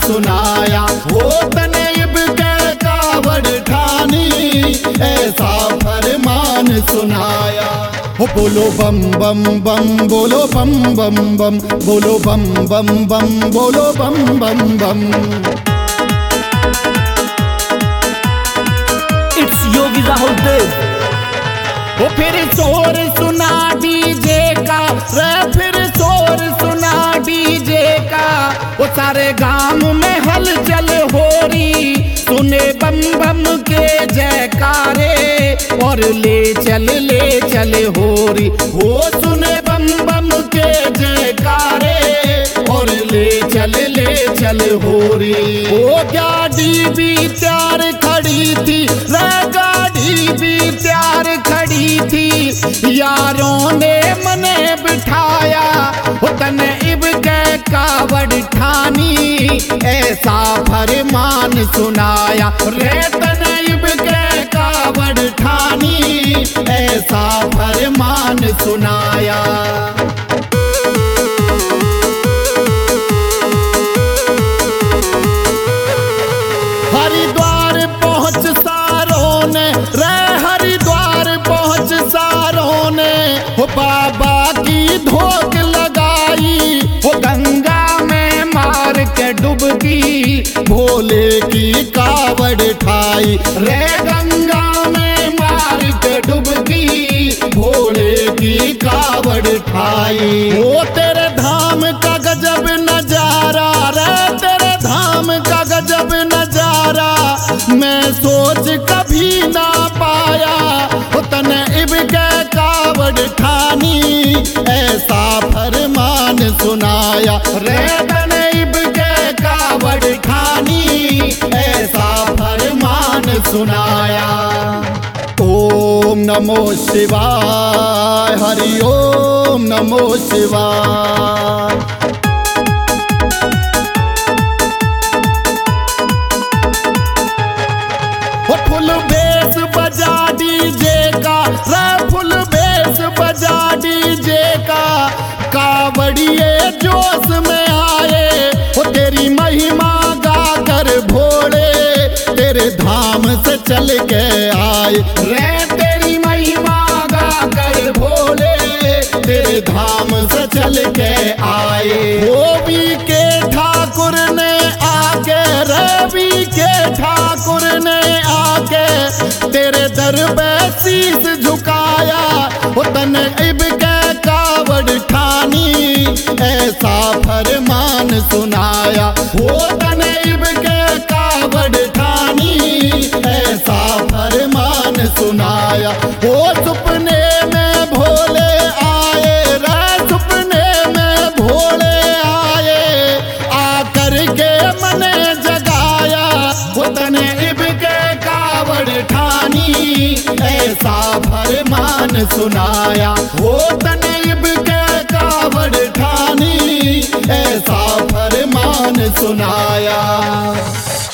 सुनाया। हो तनैब के कावड़ ठानी ऐसा फरमान सुनाया। हो बोलो बम बम बम बोलो बम बम बम बोलो बम बम बम बोलो बम बम बम। इट्स योगी राहुल देव। वो फिर शोर सुना डीजे का रे, फिर शोर सुना डीजे का। वो सारे गांव में हलचल हो रही, सुने बम बम के जयकारे और ले चल हो रही। वो सुने बम बम के जयकारे और ले चल हो रही। वो गाड़ी भी तैयार खड़ी थी रे, गाड़ी भी तैयार खड़ी थी। यारों ने मने बिठाया वो तनैब के कावड़ ठानी ऐसा फरमान सुनाया। रे तनैब के कावड़ ठानी ऐसा फरमान सुनाया। हरिद्वार पहुँच सारों ने रे, हरिद्वार पहुँच सारों ने हो बाबा की धोख लगाई। हो गंगा में मार के डुबकी भोले की कावड़ ठाई। रे गंगा में मार के डुबकी भोले की कावड़ ठाई। वो तेरे धाम का गजब नजारा रे, तेरे धाम का गजब नजारा मैं सोच कभी ना पाया। वो तनैब के कावड़ ठानी ऐसा फरमान सुनाया। रे तनैब के कावड़ ठानी ऐसा फरमान सुनाया। ओम नमो शिवाय, हरि ओम नमो शिवाय। फुल बेस बजा डीजे का रे, फुल बेस बजा डीजे का। कावड़िए जोश में आए वो तेरी महिमा गाकर भोले तेरे धाम से चल के आए। रे तेरी महिमा गाकर भोले तेरे धाम से चल के आए। रवि के ठाकुर ने आके, रवि के ठाकुर ने आके तेरे दर पे शीश झुकाया। वो तनैब के कावड़ ठानी ऐसा फरमान सुनाया। वो तनैब के कावड़ ठानी ऐसा फरमान सुनाया। वो सुपने में भोले आए रे, सुपने में भोले आए आकर के मने जगाया। वो तनैब के कावड़ ठानी ऐसा फरमान सुनाया। वो तनैब के कावड़ ठानी ऐसा फरमान सुनाया।